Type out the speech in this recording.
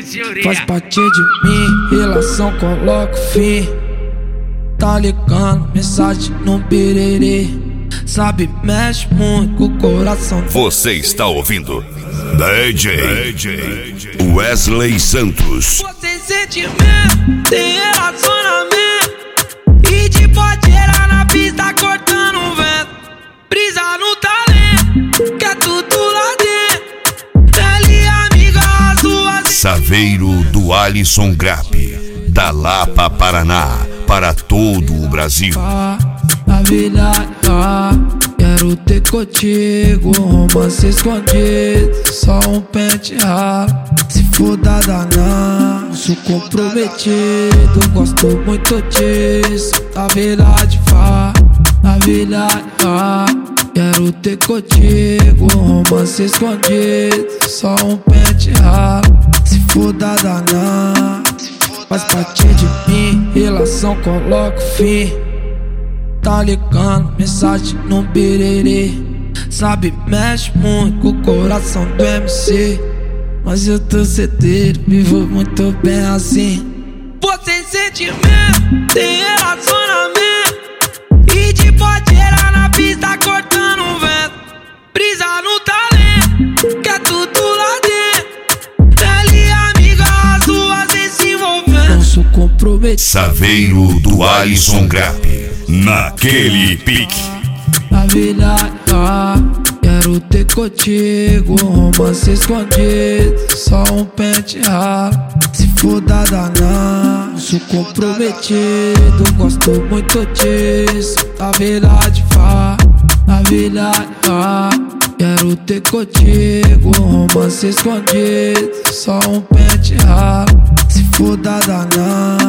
Faz parte de mim, relação coloca fim. Tá ligando, mensagem no birerê. Sabe, mexe muito com o coração. Você está ouvindo DJ Wesley Santos. Você sentimento, tem relacionamento, e de podeira na pista cortando o vento. Brisa no talento, quer tudo lá dentro. Ele amiga azul. Saveiro do Alisson Grapp, da Lapa, Paraná, para todo o Brasil. Na vida, quero ter contigo, romance escondido, só um pente ralo. Se for dada não, sou comprometido, gosto muito disso. Na verdade, na vida, quero ter contigo, romance escondido, só um pente ralo. Se for dada não, faz parte de mim, relação coloca fim. Tá ligando, mensagem no birerê. Sabe, mexe muito com o coração do MC. Mas eu tô certeiro, vivo muito bem assim. Você sentimento, tem relacionamento, e de podeira na pista cortando o vento. Brisa no talento, quer tudo lá dentro. Ele amiga azul, às vezes se envolvendo. Não sou comprometido. Saveiro do Alisson Grapp, naquele pique. Na vida, quero ter contigo, romance escondido, só um pente ralo. Se for dada não, sou comprometido, gosto muito disso. Na verdade, na vida, quero ter contigo, romance escondido, só um pente ralo. Se for dada não,